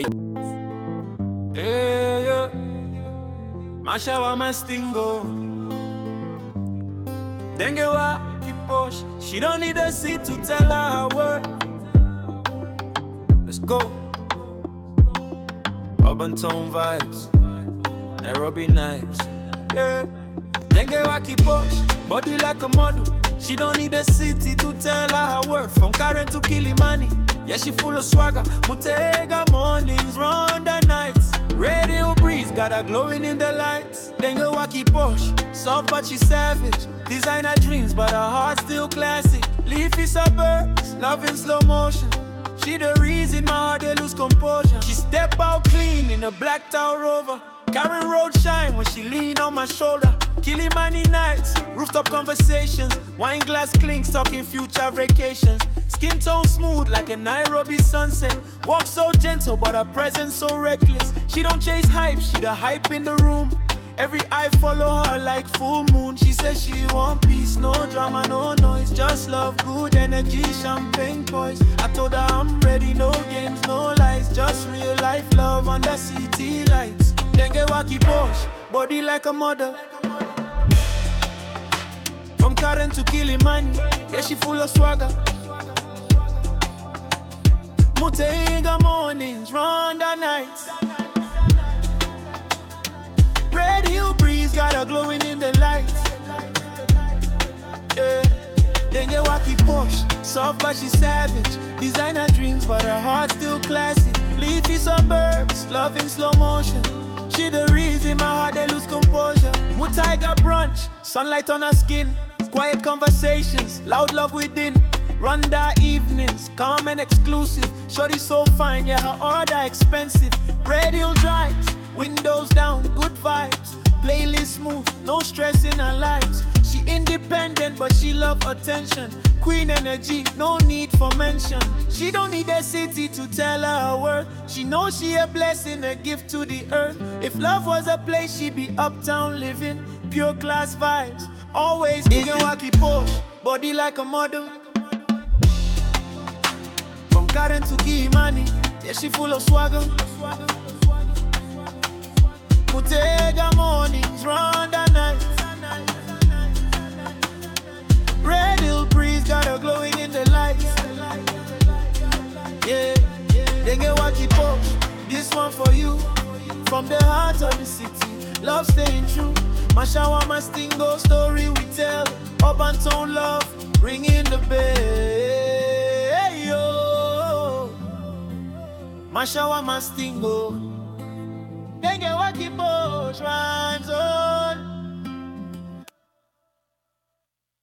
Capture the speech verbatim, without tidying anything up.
Yeah, yeah. Masha wa mastingo. Denge wa kiposh. She don't need a seat to tell her her word. Let's go. Urban tone vibes. Nairobi nights. Yeah. Denge wa kiposh. Body like a model. She don't need a city to tell her her worth. From Karen to Kilimani. Yeah, she full of swagger. Mutega mornings, Ronda nights. Radio breeze, got her glowing in the lights. Then go Waki Posh, soft but she savage. Designer dreams, but her heart still classic. Leafy suburbs, love in slow motion. She the reason my heart they lose composure. She step out clean in a black tower rover. Karen road shine when she lean on my shoulder. Kilimani nights, rooftop conversations. Wine glass clinks, talking future vacations. Skin tone smooth like a Nairobi sunset. Walk so gentle, but her presence so reckless. She don't chase hype, she the hype in the room. Every eye follow her like full moon. She says she want peace, no drama, no noise. Just love, good energy, champagne boys. I told her I'm ready, no games, no lies. Just real life love under city lights. Then get Waki Posh, body like a model. From Karen to Kilimani, yeah she full of swagger. Mutega mornings, Ronda nights. Radio breeze got her glowing in the lights. Yeah, then get Waki Posh, soft but she savage. Designer dreams, but her heart still classic. Leafy suburbs, love in slow motion. She the reason my heart they lose composure. Mutaiga brunch, sunlight on her skin. Quiet conversations, loud love within. Ronda evenings, calm and exclusive. Shorty so fine, yeah, her order expensive. Radio drives, windows down, good vibes. Playlist smooth, no stress in her lives. She independent, but she love attention. Queen energy, no need for mention. She don't need a city to tell her her worth. She knows she a blessing, a gift to the earth. If love was a place, she'd be uptown living. Pure class vibes, always digging Waki Posh. Body like a model. From Karen to Kilimani, yeah she full of swagger. Mutega mornings, Ronda nights. Red Hill breeze got her glowing in the lights. Yeah, they get Waki Posh. This one for you. From the heart of the city, love staying true. Masha wa mastingo, story we tell. Urban tone love, ringing the bell. Hey, yo. Masha wa mastingo, they get Waki Posh.